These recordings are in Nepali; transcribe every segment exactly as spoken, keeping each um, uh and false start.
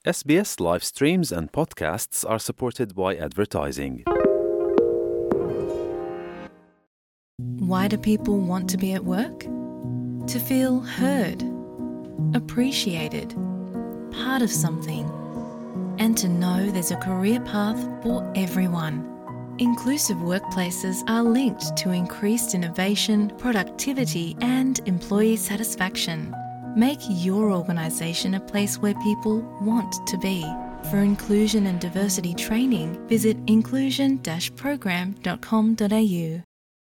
S B S live streams and podcasts are supported by advertising. Why do people want to be at work? To feel heard, appreciated, part of something, and to know there's a career path for everyone. Inclusive workplaces are linked to increased innovation, productivity, and employee satisfaction. Make your organisation a place where people want to be. For inclusion and diversity training, visit inclusion dash program dot com dot a u.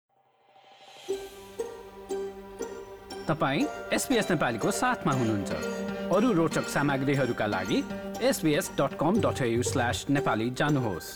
तपाईँ एसबीएस नेपालीको साथमा हुनुहुन्छ। अरू रोचक सामग्रीहरूका लागि S B S dot com dot A U slash Nepali जानुहोस्।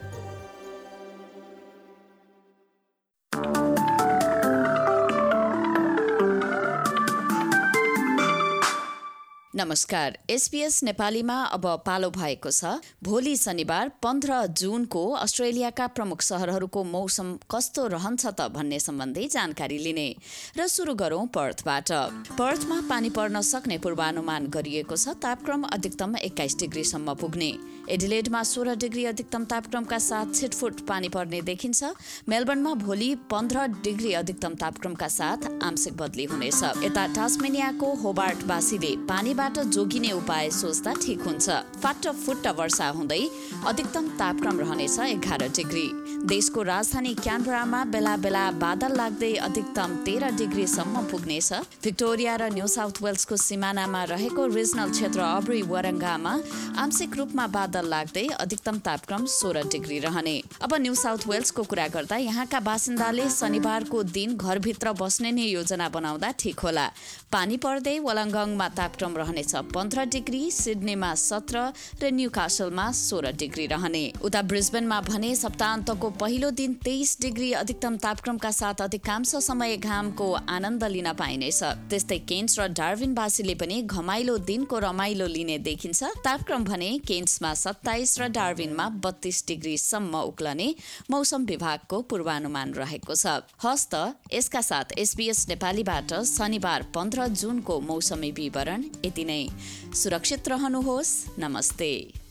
नमस्कार, एसबीएस नेपालीमा अब पालो भएको छ। भोलि शनिबार पन्ध्र जुनको अस्ट्रेलियाका प्रमुख शहरहरूको मौसम कस्तो रहन्छ त भन्ने सम्बन्धी जानकारी लिने र सुरु गरौं पर्थबाट। पर्थमा पानी पर्न सक्ने पूर्वानुमान गरिएको छ। तापक्रम अधिकतम एक्काइस डिग्रीसम्म पुग्ने। एडिलेडमा सोह्र डिग्री अधिकतम तापक्रमका साथ छिटफुट पानी पर्ने देखिन्छ। मेलबर्नमा भोलि पन्ध्र डिग्री अधिकतम तापक्रमका साथ आंशिक बदली हुनेछ। यता टास्मेनियाको होबार्टवासीले पानीबाट जोगिने उपाय सोच्दा ठिक हुन्छ। फाट फुट्ट वर्षा हुँदै अधिकतम तापक्रम रहनेछ एघार डिग्री। देशको राजधानी क्यानबरामा बेला बेला बादल लाग्दै अधिकतम तेह्र डिग्रीसम्म पुग्नेछ। भिक्टोरिया र न्यू साउथ वेल्सको सिमानामा रहेको रिजनल क्षेत्र अब्री वरङ्गामा आंशिक रूपमा बादल लाग्दै अधिकतम तापक्रम सोह्र डिग्री रहने। अब न्यू साउथ वेल्सको कुरा गर्दा यहाँका बासिन्दाले शनिबारको दिन घरभित्र बस्ने नै योजना बनाउँदा ठिक होला। पानी पर्दै वलङ्गङमा तापक्रम रहनेछ पन्ध्र डिग्री, सिडनीमा सत्र र न्यूकासलमा सोह्र डिग्री रहने। उता ब्रिस्बेनमा भने सप्ताहन्तको पहिलो दिन तेइस डिग्री अधिकतम तापक्रमका साथ अधिकांश समय घामको आनन्द लिन पाइनेछ। त्यस्तै केन्स र डार्विनवासीले पनि घमाइलो दिनको रमाइलो लिने देखिन्छ। तापक्रम भने केन्समा सत्ताइस र डार्विनमा बत्तीस डिग्रीसम्म उक्लने मौसम विभागको पूर्वानुमान रहेको छ। हस्त यसका साथ एसबीएस नेपालीबाट शनिबार पन्ध्र जुनको मौसमी विवरण यति नै। सुरक्षित रहनुहोस्। नमस्ते।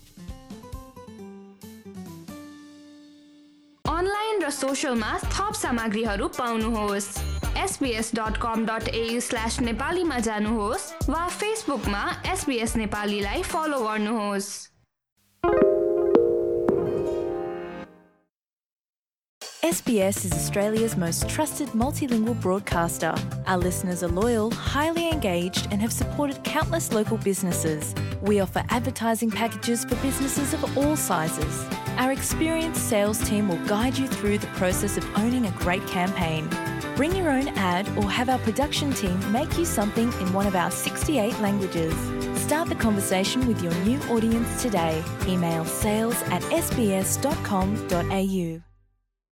अनलाइन र सोशलमा थप सामग्रीहरू पाउनुहोस्। S B S dot com dot A U slash नेपालीमा जानुहोस् वा फेसबुकमा एसबीएस नेपालीलाई फलो गर्नुहोस्। S B S is Australia's most trusted multilingual broadcaster. Our listeners are loyal, highly engaged, and have supported countless local businesses. We offer advertising packages for businesses of all sizes. Our experienced sales team will guide you through the process of owning a great campaign. Bring your own ad or have our production team make you something in one of our sixty-eight languages. Start the conversation with your new audience today. Email sales at s b s dot com dot a u.